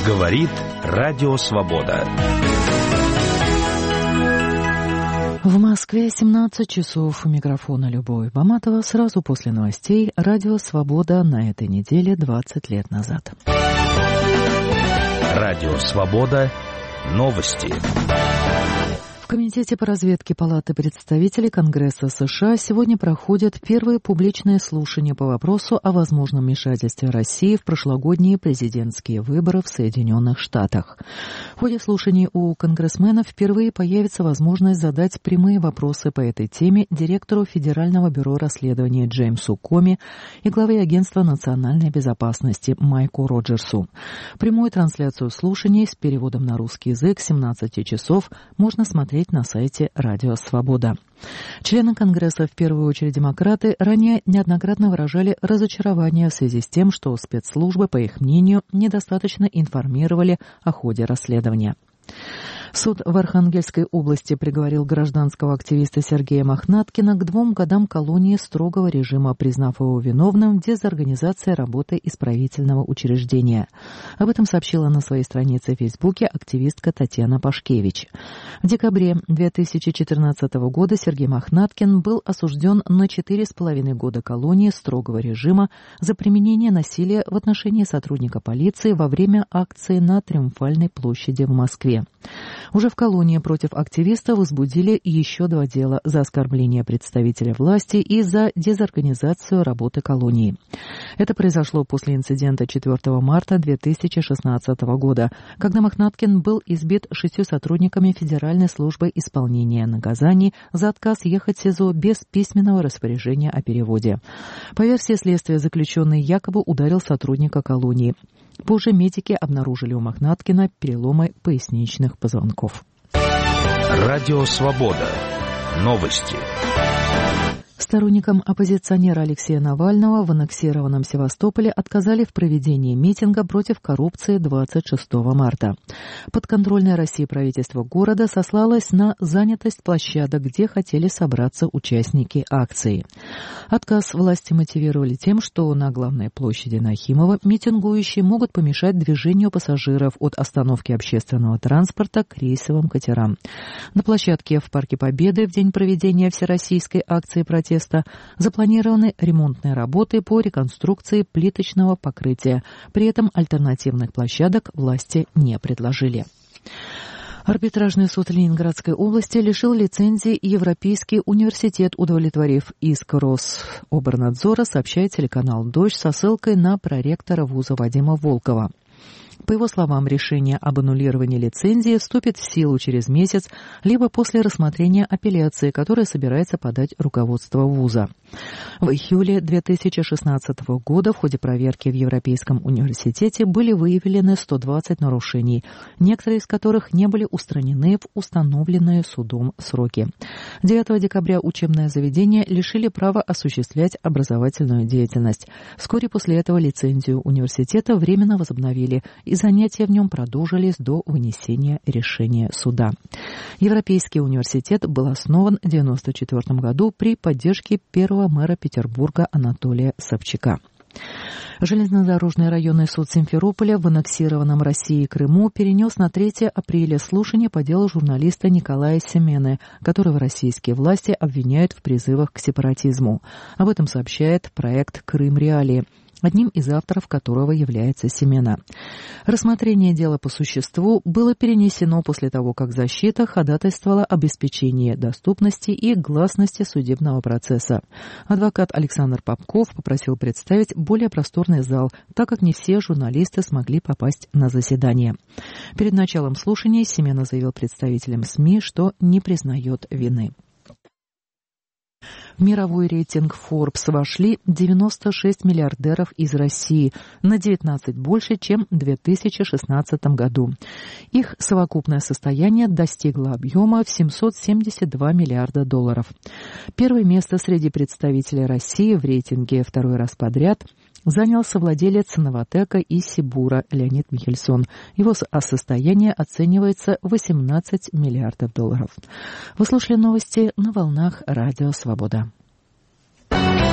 Говорит Радио Свобода. В Москве 17 часов. У микрофона Любовь Баматова. Сразу после новостей Радио Свобода на этой неделе 20 лет назад. Радио Свобода. Новости. В Комитете по разведке Палаты представителей Конгресса США сегодня проходят первые публичные слушания по вопросу о возможном вмешательстве России в прошлогодние президентские выборы в Соединенных Штатах. В ходе слушаний у конгрессменов впервые появится возможность задать прямые вопросы по этой теме директору Федерального бюро расследований Джеймсу Коми и главе Агентства национальной безопасности Майку Роджерсу. Прямую трансляцию слушаний с переводом на русский язык с 17 часов можно смотреть на сайте «Радио Свобода». Члены Конгресса, в первую очередь демократы, ранее неоднократно выражали разочарование в связи с тем, что спецслужбы, по их мнению, недостаточно информировали о ходе расследования. Суд в Архангельской области приговорил гражданского активиста Сергея Мохнаткина к 2 годам колонии строгого режима, признав его виновным в дезорганизации работы исправительного учреждения. Об этом сообщила на своей странице в Фейсбуке активистка Татьяна Пашкевич. В декабре 2014 года Сергей Мохнаткин был осужден на 4,5 года колонии строгого режима за применение насилия в отношении сотрудника полиции во время акции на Триумфальной площади в Москве. Уже в колонии против активиста возбудили еще 2 дела за оскорбление представителя власти и за дезорганизацию работы колонии. Это произошло после инцидента 4 марта 2016 года, когда Мохнаткин был избит 6 сотрудниками Федеральной службы исполнения наказаний за отказ ехать в СИЗО без письменного распоряжения о переводе. По версии следствия, заключенный якобы ударил сотрудника колонии. Позже медики обнаружили у Мохнаткина переломы поясничных позвонков. Радио Свобода. Новости. Сторонникам оппозиционера Алексея Навального в аннексированном Севастополе отказали в проведении митинга против коррупции 26 марта. Подконтрольное России правительство города сослалось на занятость площадок, где хотели собраться участники акции. Отказ власти мотивировали тем, что на главной площади Нахимова митингующие могут помешать движению пассажиров от остановки общественного транспорта к рейсовым катерам. На площадке в Парке Победы в день проведения всероссийской акции протеста запланированы ремонтные работы по реконструкции плиточного покрытия. При этом альтернативных площадок власти не предложили. Арбитражный суд Ленинградской области лишил лицензии Европейский университет, удовлетворив иск Рособорнадзора, сообщает телеканал «Дождь» со ссылкой на проректора вуза Вадима Волкова. По его словам, решение об аннулировании лицензии вступит в силу через месяц, либо после рассмотрения апелляции, которую собирается подать руководство вуза. В июле 2016 года в ходе проверки в Европейском университете были выявлены 120 нарушений, некоторые из которых не были устранены в установленные судом сроки. 9 декабря учебное заведение лишили права осуществлять образовательную деятельность. Вскоре после этого лицензию университета временно возобновили, и занятия в нем продолжились до вынесения решения суда. Европейский университет был основан в 1994 году при поддержке первого мэра Петербурга Анатолия Собчака. Железнодорожный районный суд Симферополя в аннексированном Россией Крыму перенес на 3 апреля слушание по делу журналиста Николая Семены, которого российские власти обвиняют в призывах к сепаратизму. Об этом сообщает проект «Крым Реалии», одним из авторов которого является Семена. Рассмотрение дела по существу было перенесено после того, как защита ходатайствовала об обеспечении доступности и гласности судебного процесса. Адвокат Александр Попков попросил представить более просторный зал, так как не все журналисты смогли попасть на заседание. Перед началом слушания Семена заявил представителям СМИ, что не признает вины. В мировой рейтинг Forbes вошли 96 миллиардеров из России, на 19 больше, чем в 2016 году. Их совокупное состояние достигло объема в 772 миллиарда долларов. Первое место среди представителей России в рейтинге второй раз подряд занял совладелец Новатэка и Сибура Леонид Михельсон. Его состояние оценивается в 18 миллиардов долларов. Вы слушали новости на волнах Радио Свобода.